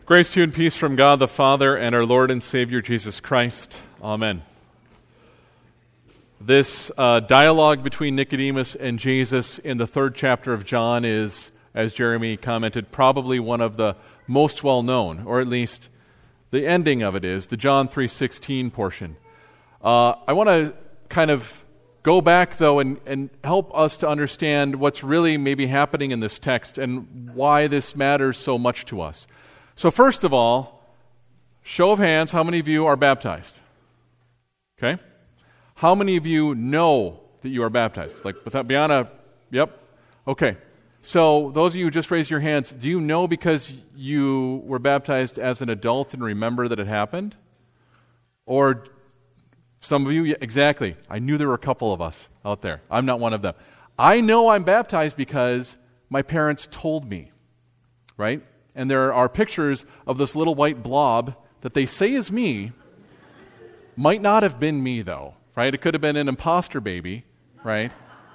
Grace to you and peace from God the Father and our Lord and Savior Jesus Christ. Amen. This dialogue between Nicodemus and Jesus in the third chapter of John is, as Jeremy commented, probably one of the most well-known, or at least the ending of it is, the John 3:16 portion. I want to kind of go back, though, and help us to understand what's really maybe happening in this text and why this matters so much to us. So first of all, show of hands, how many of you are baptized? Okay? How many of you know that you are baptized? Like, without beyond a, yep. Okay. So those of you who just raised your hands, do you know because you were baptized as an adult and remember that it happened? Or some of you, yeah, exactly. I knew there were a couple of us out there. I'm not one of them. I know I'm baptized because my parents told me, right? And there are pictures of this little white blob that they say is me. Might not have been me, though, right? It could have been an imposter baby, right?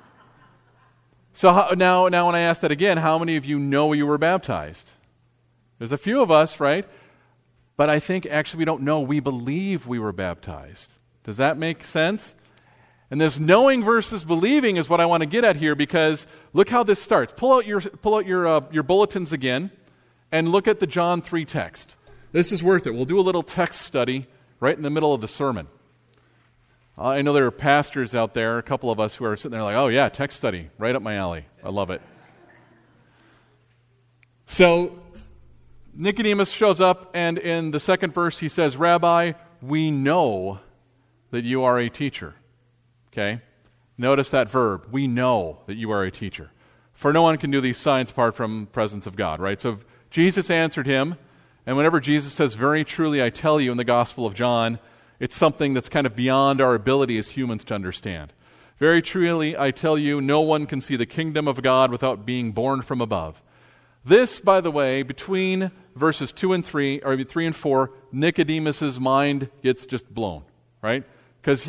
So now when I ask that again, how many of you know you were baptized? There's a few of us, right? But I think actually we don't know. We believe we were baptized. Does that make sense? And this knowing versus believing is what I want to get at here, because look how this starts. Pull out your bulletins again and look at the John 3 text. This is worth it. We'll do a little text study right in the middle of the sermon. I know there are pastors out there, a couple of us who are sitting there like, oh yeah, text study, right up my alley. I love it. So Nicodemus shows up, and in the second verse he says, Rabbi, we know that you are a teacher. Okay? Notice that verb. We know that you are a teacher. For no one can do these signs apart from the presence of God, right? So Jesus answered him, and whenever Jesus says, very truly I tell you in the Gospel of John, it's something that's kind of beyond our ability as humans to understand. Very truly I tell you, no one can see the kingdom of God without being born from above. This, by the way, between verses 2 and 3, or 3 and 4, Nicodemus's mind gets just blown, right? Because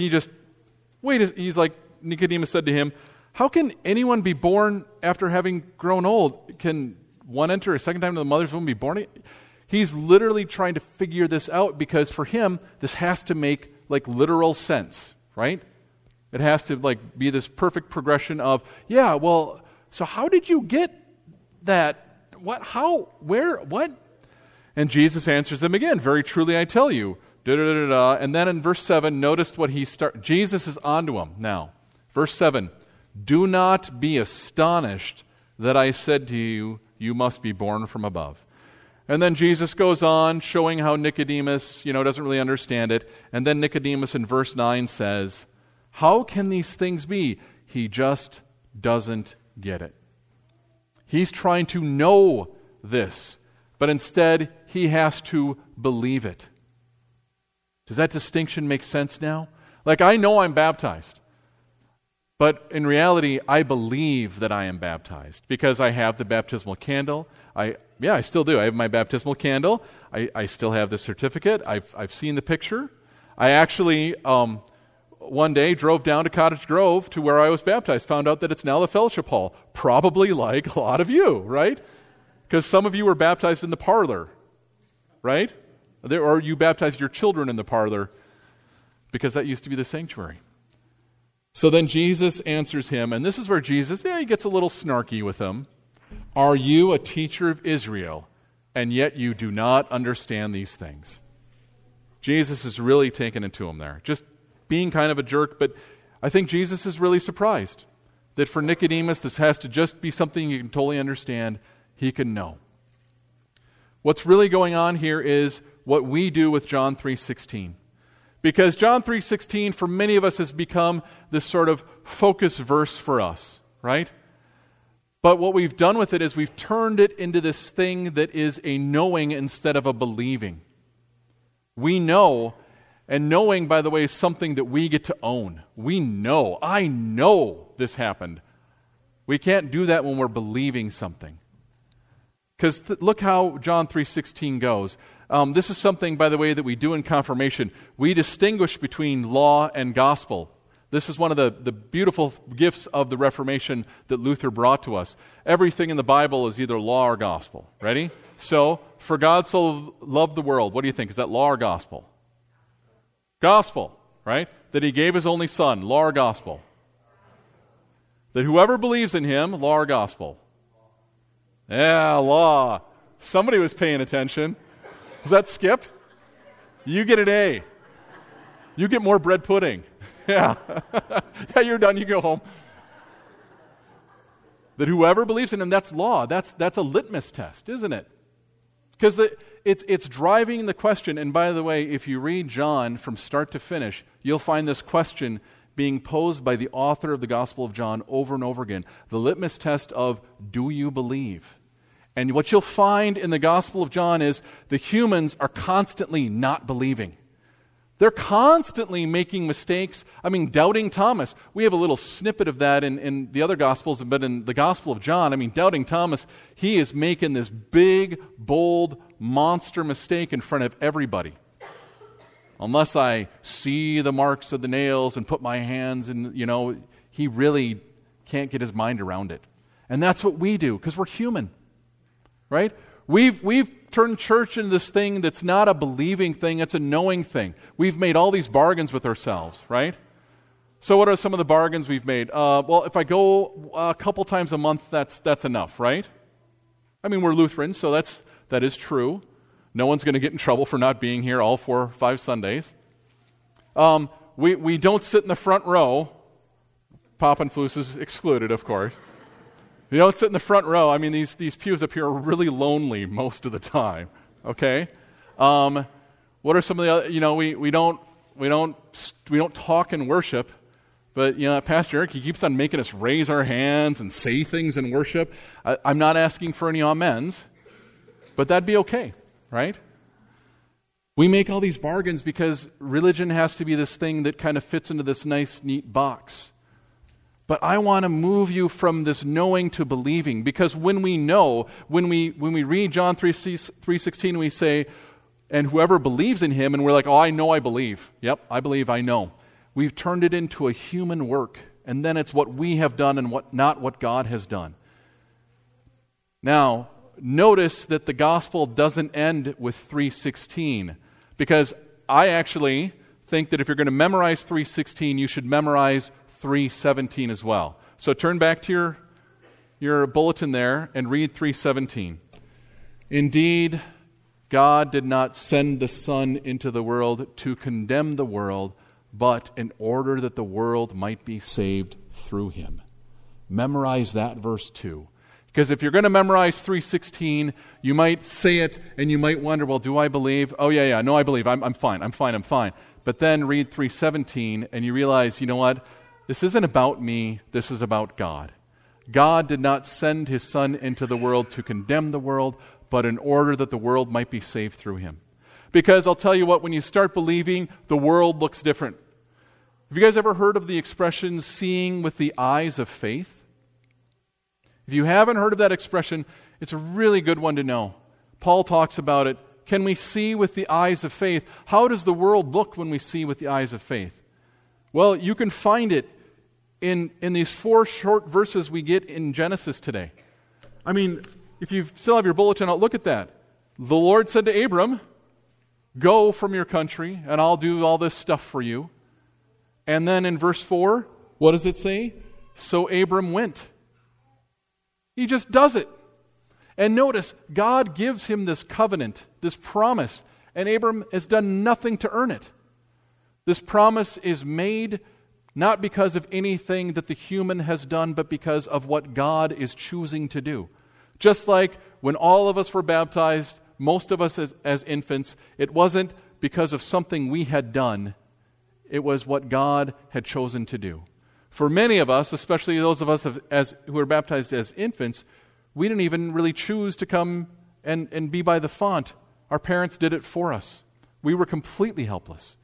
he's like, Nicodemus said to him, how can anyone be born after having grown old? Can one enter a second time into the mother's womb and be born? He's literally trying to figure this out, because for him, this has to make like literal sense, right? It has to like be this perfect progression of, yeah, well, so how did you get that? What, how, where, what? And Jesus answers him again, very truly I tell you, da-da-da-da-da. And then in verse 7, notice what Jesus is onto him now. Verse 7, do not be astonished that I said to you, you must be born from above. And then Jesus goes on, showing how Nicodemus, doesn't really understand it. And then Nicodemus in verse 9 says, how can these things be? He just doesn't get it. He's trying to know this, but instead he has to believe it. Does that distinction make sense now? Like, I know I'm baptized, but in reality, I believe that I am baptized because I have the baptismal candle. I still do. I have my baptismal candle. I still have the certificate. I've seen the picture. I actually, one day, drove down to Cottage Grove to where I was baptized, found out that it's now the fellowship hall. Probably like a lot of you, right? Because some of you were baptized in the parlor, right? Or you baptized your children in the parlor, because that used to be the sanctuary. So then Jesus answers him, and this is where Jesus, he gets a little snarky with him. Are you a teacher of Israel, and yet you do not understand these things? Jesus is really taking it to him there, just being kind of a jerk, but I think Jesus is really surprised that for Nicodemus, this has to just be something he can totally understand, he can know. What's really going on here is what we do with John 3:16. Because John 3:16, for many of us, has become this sort of focus verse for us, right? But what we've done with it is we've turned it into this thing that is a knowing instead of a believing. We know, and knowing, by the way, is something that we get to own. We know. I know this happened. We can't do that when we're believing something. Because look how John 3:16 goes. This is something, by the way, that we do in confirmation. We distinguish between law and gospel. This is one of the beautiful gifts of the Reformation that Luther brought to us. Everything in the Bible is either law or gospel. Ready? So, for God so loved the world, what do you think? Is that law or gospel? Gospel, right? That he gave his only son, law or gospel? That whoever believes in him, law or gospel? Yeah, law. Somebody was paying attention. Was that Skip? You get an A. You get more bread pudding. Yeah. Yeah, you're done. You go home. That whoever believes in him, that's law. That's a litmus test, isn't it? Because it's driving the question. And by the way, if you read John from start to finish, you'll find this question being posed by the author of the Gospel of John over and over again. The litmus test of, do you believe? And what you'll find in the Gospel of John is the humans are constantly not believing. They're constantly making mistakes. I mean, doubting Thomas. We have a little snippet of that in the other Gospels, but in the Gospel of John, I mean, doubting Thomas, he is making this big, bold, monster mistake in front of everybody. Unless I see the marks of the nails and put my hands in, he really can't get his mind around it. And that's what we do, because we're human, right? We've turned church into this thing that's not a believing thing, it's a knowing thing. We've made all these bargains with ourselves, right? So what are some of the bargains we've made? Well, if I go a couple times a month, that's enough, right? I mean, we're Lutherans, so that is true. No one's going to get in trouble for not being here all 4 or 5 Sundays. We don't sit in the front row. Papenflus is excluded, of course. You don't sit in the front row. I mean, these pews up here are really lonely most of the time. Okay. What are some of the other? We don't talk in worship, but Pastor Eric, he keeps on making us raise our hands and say things in worship. I'm not asking for any amens, but that'd be okay. Right? We make all these bargains because religion has to be this thing that kind of fits into this nice, neat box. But I want to move you from this knowing to believing, because when we know, when we read John 3:16, we say, and whoever believes in him, and we're like, oh, I know I believe. Yep, I believe, I know. We've turned it into a human work, and then it's what we have done and not what God has done. Now, notice that the gospel doesn't end with 3:16, because I actually think that if you're going to memorize 3:16, you should memorize 3:17 as well. So turn back to your bulletin there and read 3:17. Indeed, God did not send the Son into the world to condemn the world, but in order that the world might be saved through him. Memorize that verse too. Because if you're going to memorize 3:16, you might say it and you might wonder, well, do I believe? Oh, yeah, no, I believe. I'm fine. But then read 3:17 and you realize, you know what? This isn't about me. This is about God. God did not send his Son into the world to condemn the world, but in order that the world might be saved through him. Because I'll tell you what, when you start believing, the world looks different. Have you guys ever heard of the expression, seeing with the eyes of faith? If you haven't heard of that expression, it's a really good one to know. Paul talks about it. Can we see with the eyes of faith? How does the world look when we see with the eyes of faith? Well, you can find it in these 4 short verses we get in Genesis today. I mean, if you still have your bulletin out, look at that. The Lord said to Abram, go from your country, and I'll do all this stuff for you. And then in verse 4, what does it say? So Abram went. He just does it. And notice, God gives him this covenant, this promise, and Abram has done nothing to earn it. This promise is made not because of anything that the human has done, but because of what God is choosing to do. Just like when all of us were baptized, most of us as infants, it wasn't because of something we had done. It was what God had chosen to do. For many of us, especially those of us who were baptized as infants, we didn't even really choose to come and be by the font. Our parents did it for us. We were completely helpless.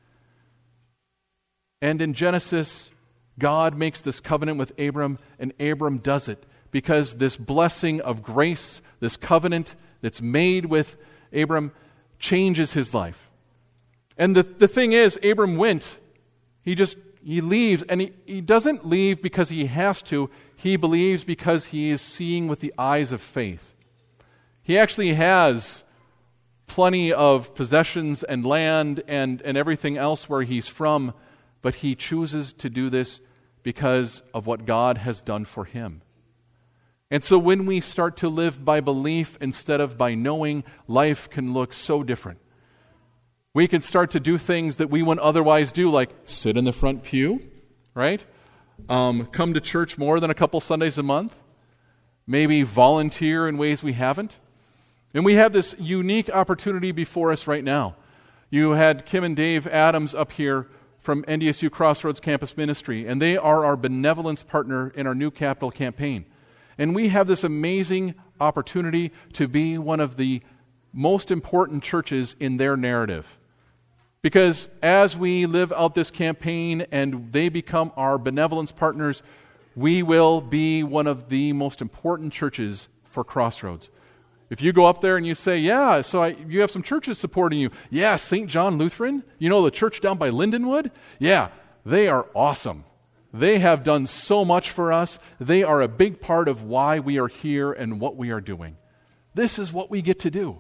And in Genesis, God makes this covenant with Abram, and Abram does it because this blessing of grace, this covenant that's made with Abram, changes his life. And the thing is, Abram went. He leaves, and he doesn't leave because he has to. He believes because he is seeing with the eyes of faith. He actually has plenty of possessions and land and everything else where he's from, but he chooses to do this because of what God has done for him. And so when we start to live by belief instead of by knowing, life can look so different. We can start to do things that we wouldn't otherwise do, like sit in the front pew, right? Come to church more than a couple Sundays a month. Maybe volunteer in ways we haven't. And we have this unique opportunity before us right now. You had Kim and Dave Adams up here from NDSU Crossroads Campus Ministry, and they are our benevolence partner in our New Capital campaign. And we have this amazing opportunity to be one of the most important churches in their narrative. Because as we live out this campaign and they become our benevolence partners, we will be one of the most important churches for Crossroads. If you go up there and you say, yeah, so you have some churches supporting you. Yeah, St. John Lutheran, you know the church down by Lindenwood? Yeah, they are awesome. They have done so much for us. They are a big part of why we are here and what we are doing. This is what we get to do.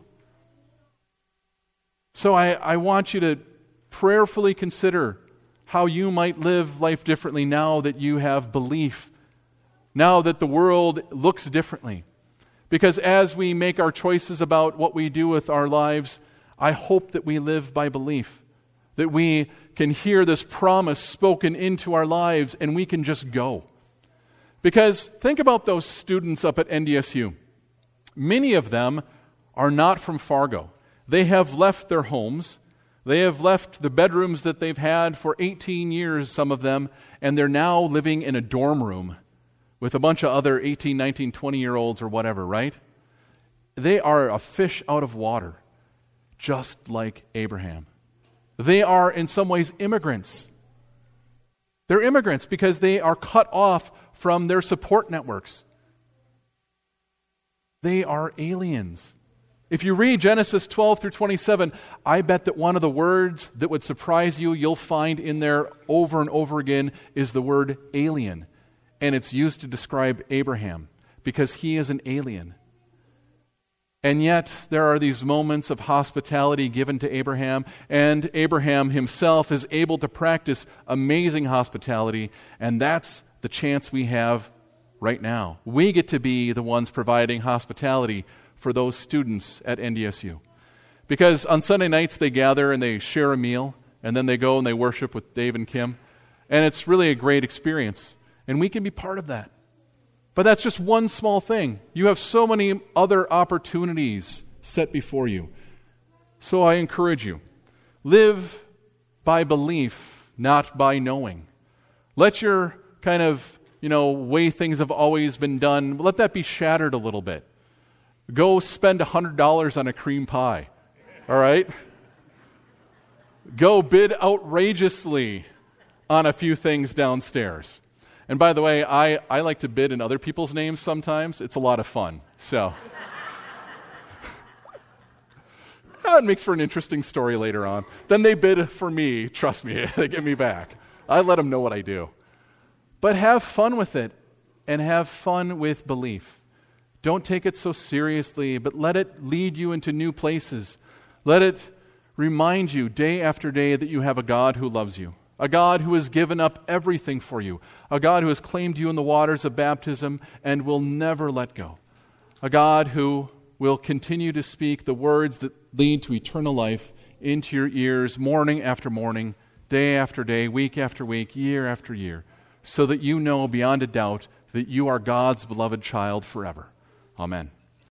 So I want you to prayerfully consider how you might live life differently now that you have belief, now that the world looks differently. Because as we make our choices about what we do with our lives, I hope that we live by belief, that we can hear this promise spoken into our lives and we can just go. Because think about those students up at NDSU. Many of them are not from Fargo. They have left their homes. They have left the bedrooms that they've had for 18 years, some of them, and they're now living in a dorm room with a bunch of other 18, 19, 20-year-olds or whatever, right? They are a fish out of water, just like Abraham. They are, in some ways, immigrants. They're immigrants because they are cut off from their support networks. They are aliens. If you read Genesis 12 through 27, I bet that one of the words that would surprise you, you'll find in there over and over again, is the word alien. And it's used to describe Abraham because he is an alien. And yet there are these moments of hospitality given to Abraham, and Abraham himself is able to practice amazing hospitality, and that's the chance we have right now. We get to be the ones providing hospitality for those students at NDSU. Because on Sunday nights they gather and they share a meal, and then they go and they worship with Dave and Kim, and it's really a great experience. And we can be part of that. But that's just one small thing. You have so many other opportunities set before you. So I encourage you, live by belief, not by knowing. Let your kind of, way things have always been done, let that be shattered a little bit. Go spend $100 on a cream pie, all right? Go bid outrageously on a few things downstairs. And by the way, I like to bid in other people's names sometimes. It's a lot of fun. So it makes for an interesting story later on. Then they bid for me. Trust me, they get me back. I let them know what I do. But have fun with it and have fun with belief. Don't take it so seriously, but let it lead you into new places. Let it remind you day after day that you have a God who loves you. A God who has given up everything for you. A God who has claimed you in the waters of baptism and will never let go. A God who will continue to speak the words that lead to eternal life into your ears morning after morning, day after day, week after week, year after year, so that you know beyond a doubt that you are God's beloved child forever. Amen.